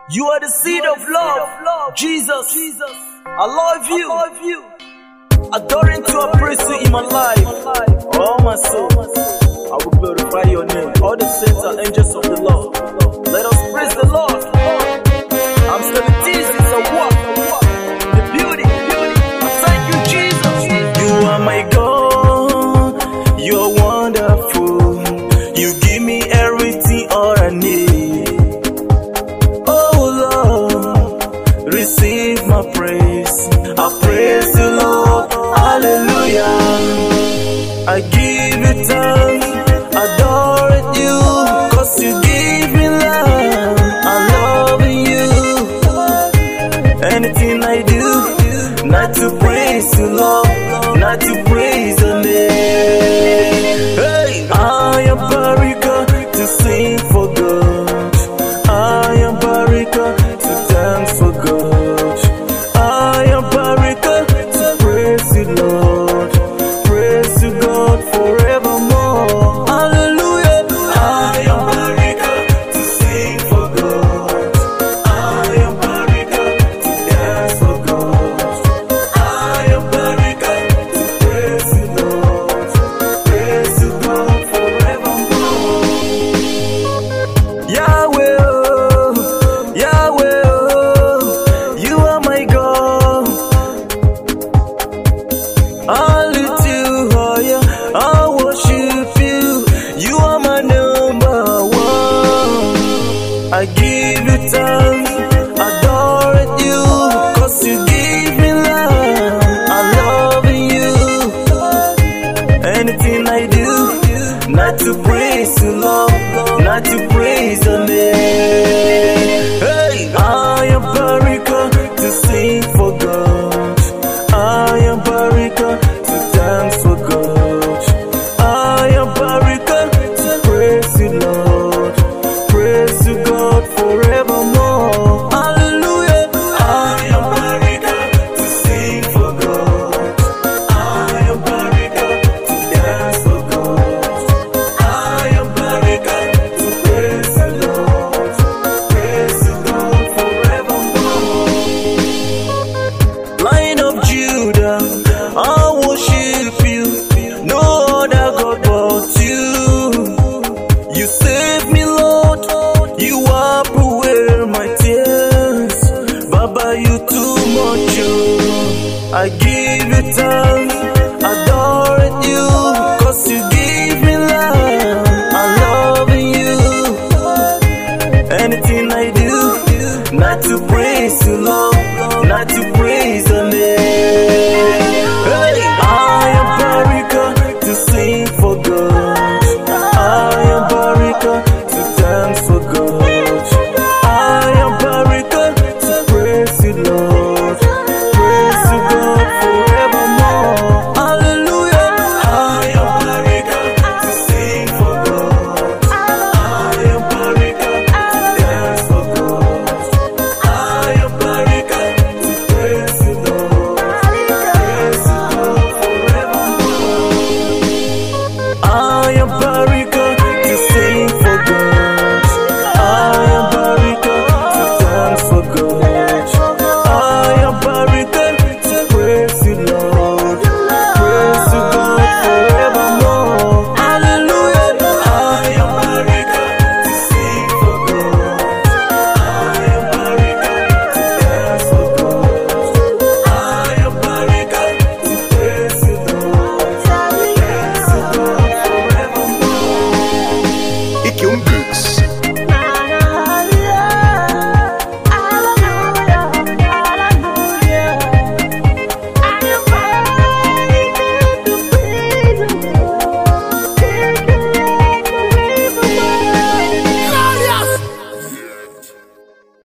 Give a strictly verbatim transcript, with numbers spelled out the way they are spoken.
You are the seed of love, Jesus. I love you. Adoring to and praise you in my life. Oh my soul, I will glorify your name. All the saints are angels of the Lord. Let us praise the Lord. I'm still Jesus, a walk, the beauty. Thank you, Jesus. You are my God. You are wonderful. You give me everything all I need. Receive my praise. I praise the Lord. Hallelujah. I give you thanks. Adore you. Cause you give me love. I love you. Anything I do, not to praise you, Lord, not to praise your name. Hey, I am Barika to sing for God. I am Barika to dance for God. Lord, praise to God forevermore. Hallelujah. I am Barika to sing for God. I am Barika to dance for God. I am Barika to praise the Lord, praise to God forevermore. Yahweh, oh, Yahweh, oh, you are my God. I lift you higher, I worship you. You are my number one. I give you thanks, adore you. Cause you give me love, I love you. Anything I do, not to praise you, Lord, not to praise your name. Hey, I am Barika to sing for God. I am Barika to dance for God. I am Barika to praise you, Lord, praise you, God forevermore. Hallelujah. I am Barika to sing for God. I am Barika to dance for God. I am Barika to praise you, Lord, praise you, God forevermore. Lion of Judah, I worship you, no other God but you. You save me, Lord, you wipe away my tears. Baba, you too much, oh. I give you thanks, adore you. Cause you give me love, I love you. Anything I do, not to praise you, Lord, not to